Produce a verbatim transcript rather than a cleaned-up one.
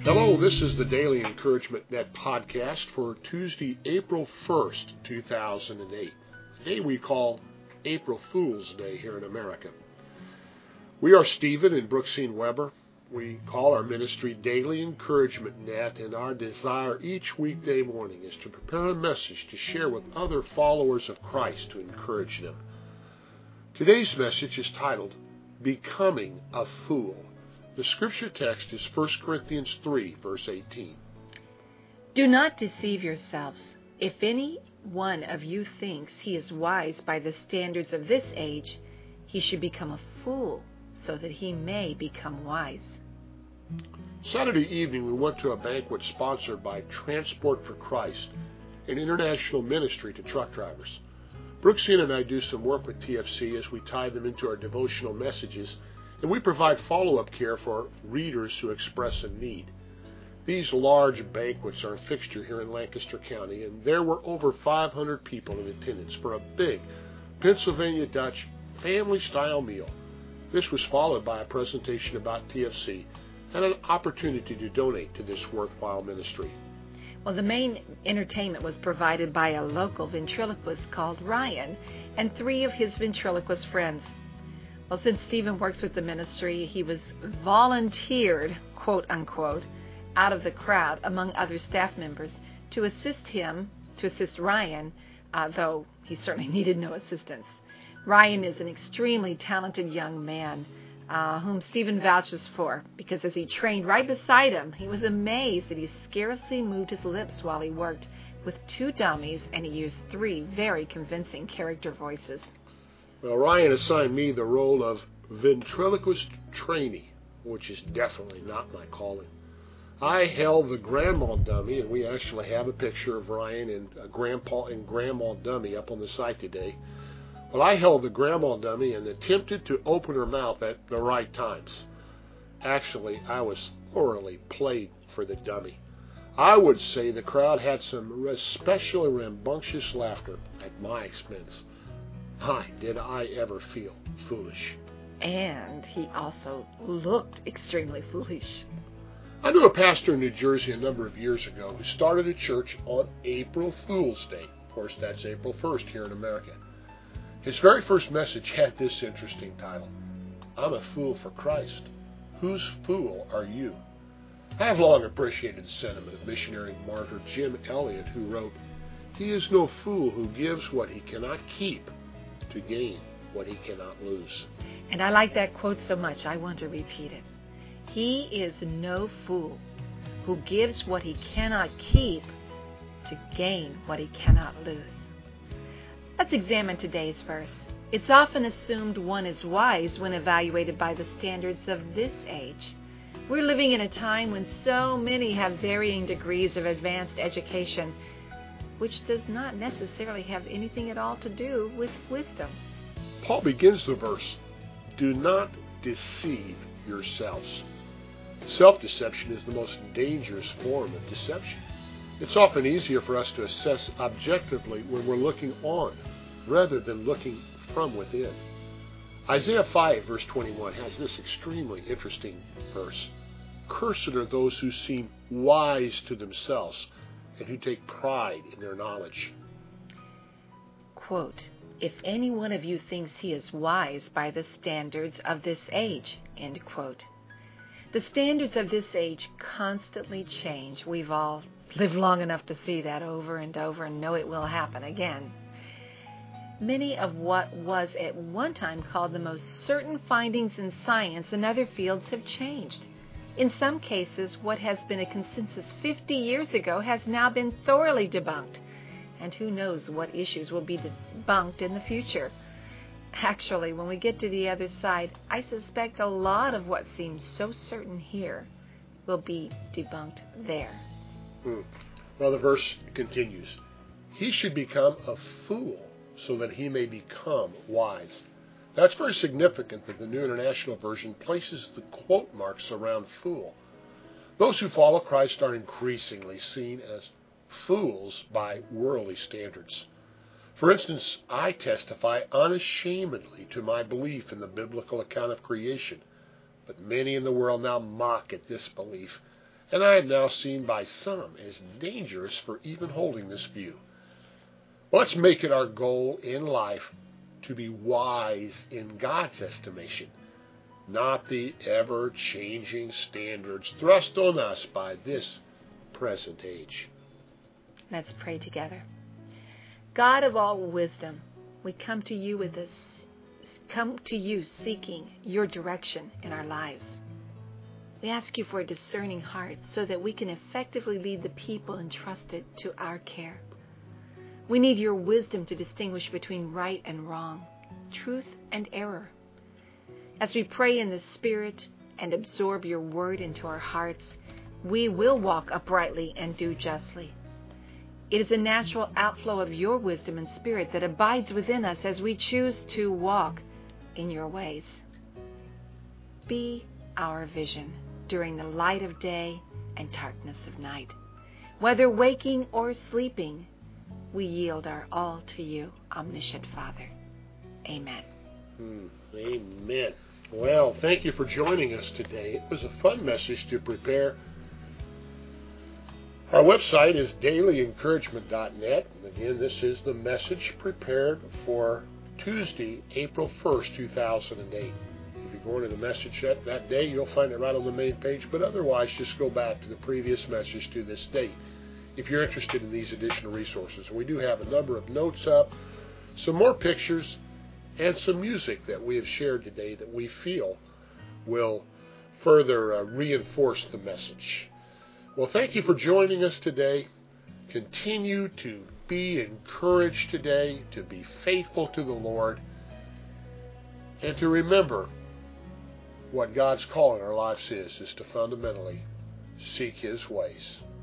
Hello, this is the Daily Encouragement Net podcast for Tuesday, April first, two thousand eight. A day we call April Fool's Day here in America. We are Stephen and Brooksine Weber. We call our ministry Daily Encouragement Net, and our desire each weekday morning is to prepare a message to share with other followers of Christ to encourage them. Today's message is titled, Becoming a Fool. The scripture text is First Corinthians three, verse eighteen. Do not deceive yourselves. If any one of you thinks he is wise by the standards of this age, he should become a fool, so that he may become wise. Saturday evening, we went to a banquet sponsored by Transport for Christ, an international ministry to truck drivers. Brooksine and I do some work with T F C as we tie them into our devotional messages, and we provide follow-up care for readers who express a need. These large banquets are a fixture here in Lancaster County, and there were over five hundred people in attendance for a big Pennsylvania Dutch family-style meal. This was followed by a presentation about T F C and an opportunity to donate to this worthwhile ministry. Well, the main entertainment was provided by a local ventriloquist called Ryan and three of his ventriloquist friends. Well, since Stephen works with the ministry, he was volunteered, quote unquote, out of the crowd among other staff members to assist him, to assist Ryan, uh, though he certainly needed no assistance. Ryan is an extremely talented young man uh, whom Stephen vouches for, because as he trained right beside him, he was amazed that he scarcely moved his lips while he worked with two dummies, and he used three very convincing character voices. Well, Ryan assigned me the role of ventriloquist trainee, which is definitely not my calling. I held the grandma dummy, and we actually have a picture of Ryan and uh, Grandpa and Grandma dummy up on the site today. Well, I held the grandma dummy and attempted to open her mouth at the right times. Actually, I was thoroughly played for the dummy. I would say the crowd had some especially rambunctious laughter at my expense. My, did I ever feel foolish. And he also looked extremely foolish. I knew a pastor in New Jersey a number of years ago who started a church on April Fool's Day. Of course, that's April first here in America. His very first message had this interesting title, I'm a fool for Christ. Whose fool are you? I have long appreciated the sentiment of missionary martyr Jim Elliot, who wrote, He is no fool who gives what he cannot keep to gain what he cannot lose. And I like that quote so much, I want to repeat it. He is no fool who gives what he cannot keep to gain what he cannot lose. Let's examine today's verse. It's often assumed one is wise when evaluated by the standards of this age. We're living in a time when so many have varying degrees of advanced education, which does not necessarily have anything at all to do with wisdom. Paul begins the verse, Do not deceive yourselves. Self-deception is the most dangerous form of deception. It's often easier for us to assess objectively when we're looking on, rather than looking from within. Isaiah five, verse twenty-one, has this extremely interesting verse. Cursed are those who seem wise to themselves, and who take pride in their knowledge. Quote, if any one of you thinks he is wise by the standards of this age, end quote. The standards of this age constantly change. We've all lived long enough to see that over and over and know it will happen again. Many of what was at one time called the most certain findings in science and other fields have changed. In some cases, what has been a consensus fifty years ago has now been thoroughly debunked. And who knows what issues will be debunked in the future. Actually, when we get to the other side, I suspect a lot of what seems so certain here will be debunked there. Hmm. Well, the verse continues. He should become a fool so that he may become wise. Now, it's very significant that the New International Version places the quote marks around fool. Those who follow Christ are increasingly seen as fools by worldly standards. For instance, I testify unashamedly to my belief in the biblical account of creation, but many in the world now mock at this belief and I am now seen by some as dangerous for even holding this view. Let's make it our goal in life to be wise in God's estimation, not the ever-changing standards thrust on us by this present age. Let's pray together. God of all wisdom, we come to you with this, come to you seeking your direction in our lives. We ask you for a discerning heart so that we can effectively lead the people entrusted to our care. We need your wisdom to distinguish between right and wrong, truth and error. As we pray in the Spirit and absorb your word into our hearts, we will walk uprightly and do justly. It is a natural outflow of your wisdom and spirit that abides within us as we choose to walk in your ways. Be our vision during the light of day and darkness of night. Whether waking or sleeping, we yield our all to you, omniscient Father. Amen. Hmm, amen. Well, thank you for joining us today. It was a fun message to prepare. Our website is daily encouragement dot net. Again, this is the message prepared for Tuesday, April first, two thousand eight. If you go into the message that, that day, you'll find it right on the main page, but otherwise just go back to the previous message to this date if you're interested in these additional resources. We do have a number of notes up, some more pictures, and some music that we have shared today that we feel will further uh, reinforce the message. Well, thank you for joining us today. Continue to be encouraged today, to be faithful to the Lord, and to remember what God's call in our lives is, is to fundamentally seek His ways.